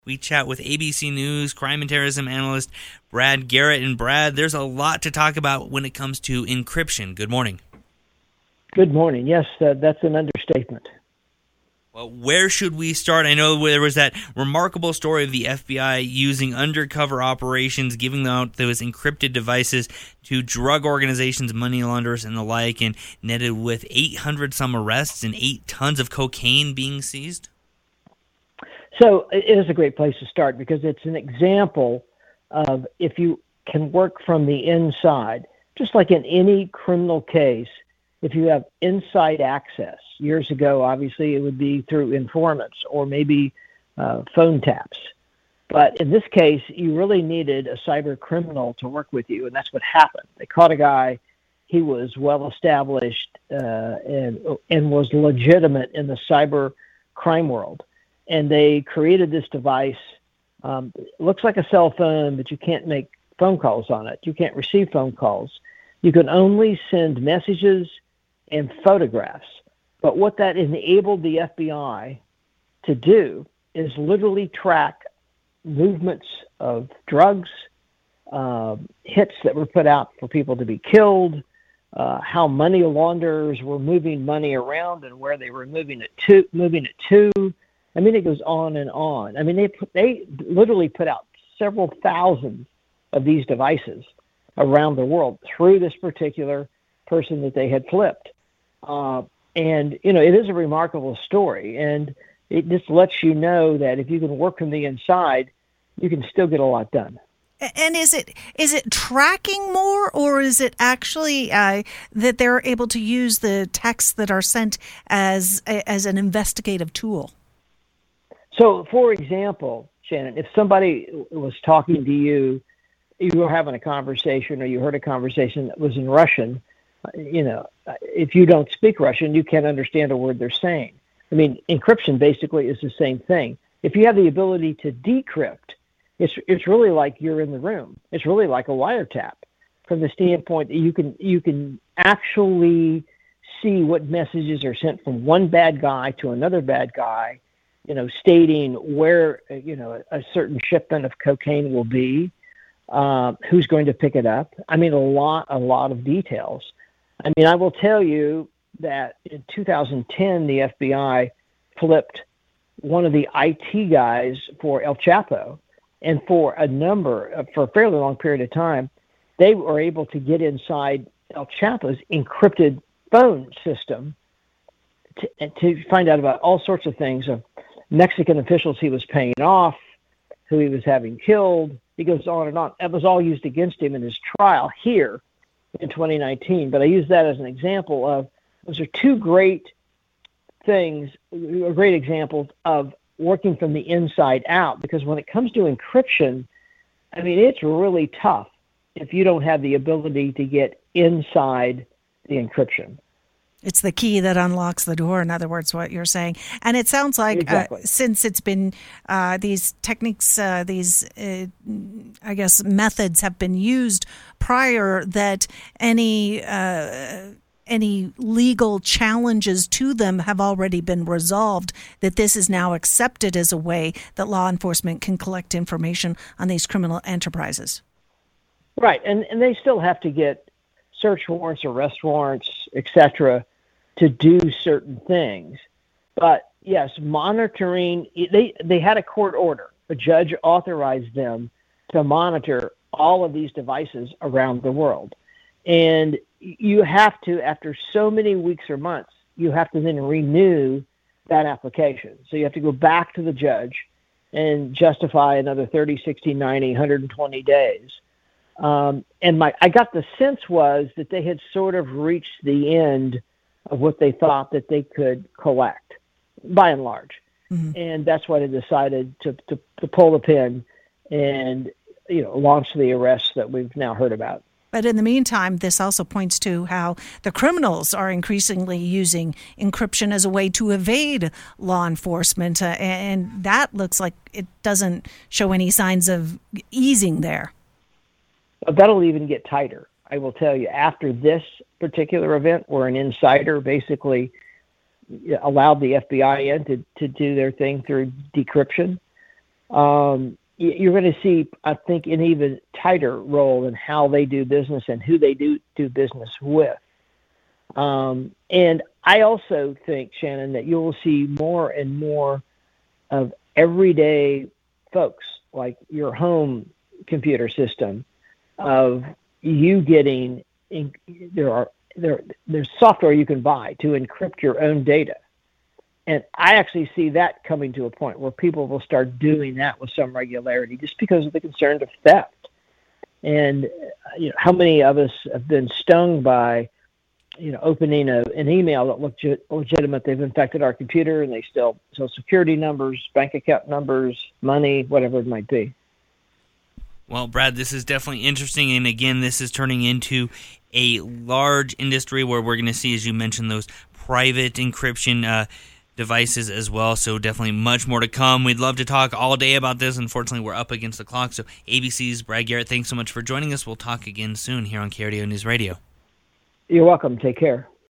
We chat with ABC News crime and terrorism analyst Brad Garrett. And Brad, there's a lot to talk about when it comes to encryption. Good morning. Good morning. Yes, that's an understatement. Well, where should we start? I know there was that remarkable story of the FBI using undercover operations, giving out those encrypted devices to drug organizations, money launderers, and the like, and netted with 800 some arrests and 8 tons of cocaine being seized. So it is a great place to start because it's an example of if you can work from the inside, just like in any criminal case, if you have inside access. Years ago, obviously, it would be through informants or maybe phone taps. But in this case, you really needed a cyber criminal to work with you, and that's what happened. They caught a guy. He was well-established and was legitimate in the cyber crime world. And they created this device. It looks like a cell phone, but you can't make phone calls on it. You can't receive phone calls. You can only send messages and photographs. But what that enabled the FBI to do is literally track movements of drugs, hits that were put out for people to be killed, how money launderers were moving money around and where they were moving it to. I mean, it goes on and on. I mean, they literally put out several thousand of these devices around the world through this particular person that they had flipped. And, you know, it is a remarkable story, and it just lets you know that if you can work from the inside, you can still get a lot done. And is it tracking more, or is it actually that they're able to use the texts that are sent as an investigative tool? So, for example, Shannon, if somebody was talking to you, you were having a conversation or you heard a conversation that was in Russian, you know, if you don't speak Russian, you can't understand a word they're saying. I mean, encryption basically is the same thing. If you have the ability to decrypt, it's really like you're in the room. It's really like a wiretap from the standpoint that you can actually see what messages are sent from one bad guy to another bad guy, you know, stating where, you know, a certain shipment of cocaine will be, who's going to pick it up. I mean, a lot of details. I mean, I will tell you that in 2010, the FBI flipped one of the IT guys for El Chapo, and for a fairly long period of time, they were able to get inside El Chapo's encrypted phone system to find out about all sorts of things of Mexican officials he was paying off, who he was having killed. He goes on and on. That was all used against him in his trial here in 2019. But I use that as an example of those are two great things, great examples of working from the inside out. Because when it comes to encryption, I mean, it's really tough if you don't have the ability to get inside the encryption. It's the key that unlocks the door, in other words, what you're saying. And it sounds like exactly. Since it's been these techniques, I guess, methods have been used prior, that any legal challenges to them have already been resolved, that this is now accepted as a way that law enforcement can collect information on these criminal enterprises. Right. And they still have to get search warrants, arrest warrants, etc., to do certain things. But yes, monitoring, they had a court order. A judge authorized them to monitor all of these devices around the world. And you have to, after so many weeks or months, you have to then renew that application. So you have to go back to the judge and justify another 30, 60, 90, 120 days. And I got the sense was that they had sort of reached the end of what they thought that they could collect, by and large. Mm-hmm. And that's why they decided to pull the pin and, you know, launch the arrests that we've now heard about. But in the meantime, this also points to how the criminals are increasingly using encryption as a way to evade law enforcement. And that looks like it doesn't show any signs of easing there. That'll even get tighter. I will tell you, after this particular event where an insider basically allowed the FBI in to do their thing through decryption, you're going to see, I think, an even tighter role in how they do business and who they do business with. And I also think, Shannon, that you will see more and more of everyday folks, like your home computer system, of you getting there's software you can buy to encrypt your own data. And I actually see that coming to a point where people will start doing that with some regularity just because of the concern of theft. And how many of us have been stung by opening an email that looked legitimate? They've infected our computer and they steal Social Security numbers, bank account numbers, money, whatever it might be. Well, Brad, this is definitely interesting. And again, this is turning into a large industry where we're going to see, as you mentioned, those private encryption devices as well. So definitely much more to come. We'd love to talk all day about this. Unfortunately, we're up against the clock. So ABC's Brad Garrett, thanks so much for joining us. We'll talk again soon here on KRDO News Radio. You're welcome. Take care.